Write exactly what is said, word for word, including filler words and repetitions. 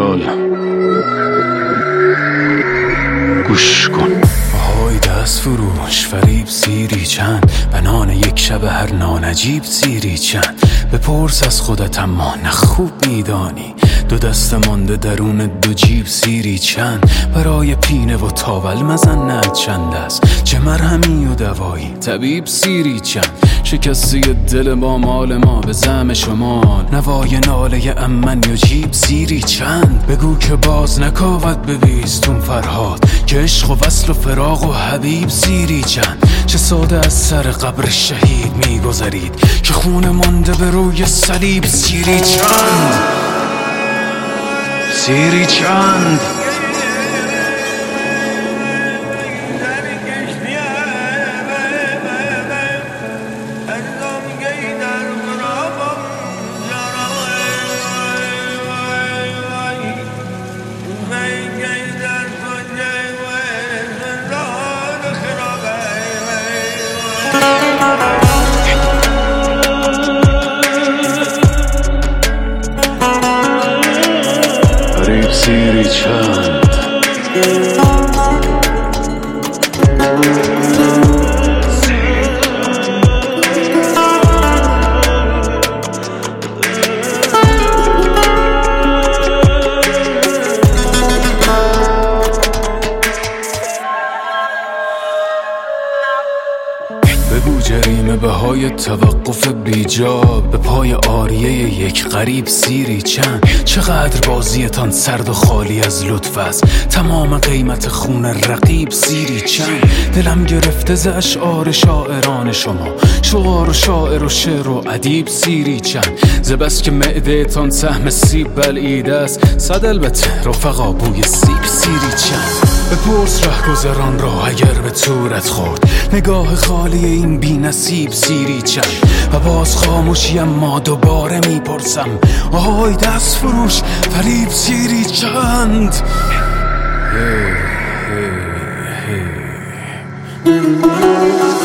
خیال گوش کن. آهای دست فروش فریب سیری چند، بنان یک شب هر نانجیب سیری چند. بپرس از خودت اما نه خوب میدانی، دو دست مانده درون دو جیب سیری چند. برای پینه و تاول مزنت چند است، چه مرهمی و دوایی طبیب سیری چند. شکستی دل ما مال ما به زعم شما، نوای ناله امن یا جیب سیری چند. بگو که باز نکاوت بویستون فرهاد، که عشق و وصل و فراق و حبیب سیری چند. چه ساده از سر قبر شهید میگذرید، که خون مانده به روی صلیب سیری چند. سیری چند. فریب سیری چند. بگو جریمه بهای توقف بیجا، به پای آریه یک غریب سیری چند. چقدر بازیتان سرد و خالی از لطف است، تمام قیمت خون رقیب سیری چند. دلم گرفته ز اشعار شاعران شما، شعار و شاعر و شعر و ادیب سیری چند. ز بس که معده تان سهم سیب بلعیده است، صد البته رفقا بوی سیب سیری چند. بپرس رهگذران را اگر به تورت خورد، نگاه خالی این بی نصیب سیری چند. و باز خاموشی اما دوباره میپرسم، آهای دست فروش فریب سیری چند. هی هی هی